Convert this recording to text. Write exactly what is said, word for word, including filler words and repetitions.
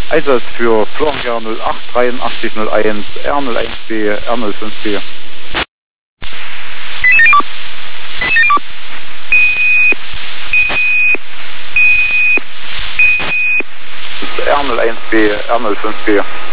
Einsatz für Florian null acht dreiundachtzig null eins, R null eins B, R null fünf B. Das ist R null eins B, R null fünf B.